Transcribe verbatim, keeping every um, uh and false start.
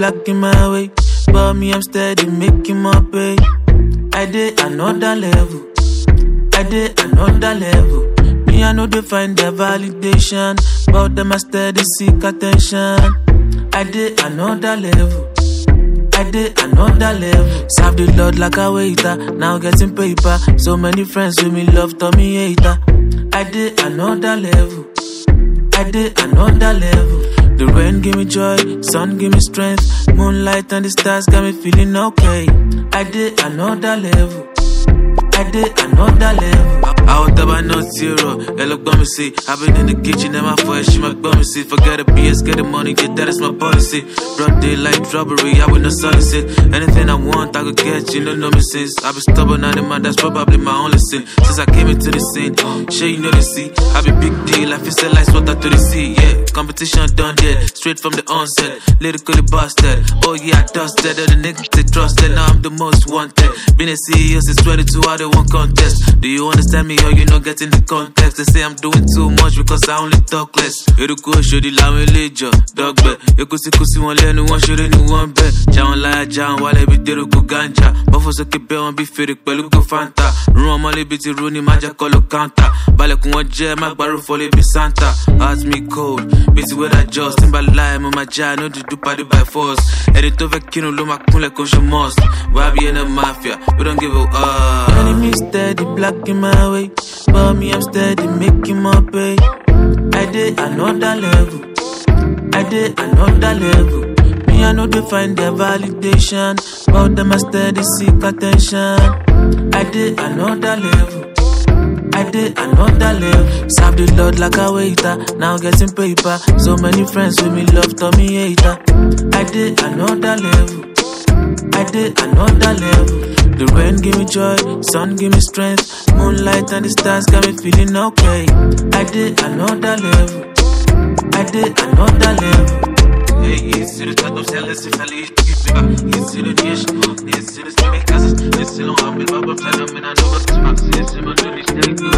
blocking my way, but me I'm steady making my pay. I did another level, I did another level. Me I know they find their validation, but them I steady seek attention. I did another level, I did another level. Serve the Lord like a waiter, now getting paper. So many friends with me love, tell me hater. I did another level, I did another level. The rain give me joy, sun give me strength. Moonlight and the stars got me feeling okay. I did another level, I did another level. Out of my no zero, yeah, look me see. I've been in the kitchen and my voice, she might bum me see. Forget the B S, get the money, get that is my policy. Broad daylight robbery, I with no sunset. Anything I want, I could get, you don't know me since. I've been stubborn on the man, that's probably my only sin. Since I came into the scene, sure you know the see. I be big deal, I feel say like water to the sea, yeah. Competition done dead, straight from the onset. Lyrically busted, oh yeah, I dusted. All the niggas they trusted, now I'm the most wanted. Been a C E O since twenty-two, I don't want contest. Do you understand me or you not getting the context? They say I'm doing too much because I only talk less. You the cool, show the lamb lejo, dog bet. You could see kusi one let anyone should anyone bet. John like John while I be there go ganja. But for so keep on be fair, but go fanta. Run my liberty, Rooney, magic color counter. Balak one jam, my barrel for be Santa. Ask me cold, busy with that just in my life, my jam, no do party by force. Edit over kino, lo my cool like ocean must. Why be in a mafia? We don't give a uh. Enemy steady blocking my way, but me I'm steady making my pay. I did another level, I did another level. Me I know they find their validation, but them I steady seek attention. I did another level, I did another level. Serve the Lord like a waiter, now getting paper. So many friends with me love, tell me hater. I did another level, I did another level. The rain give me joy, sun give me strength. Moonlight and the stars got me feeling okay. I did another level, I did another level. Hey, it's the type of sellers if I leave you figure. It's the nation, it's the make us. It's the long I'm in my plan, I'm in a new box. It's the money, it's the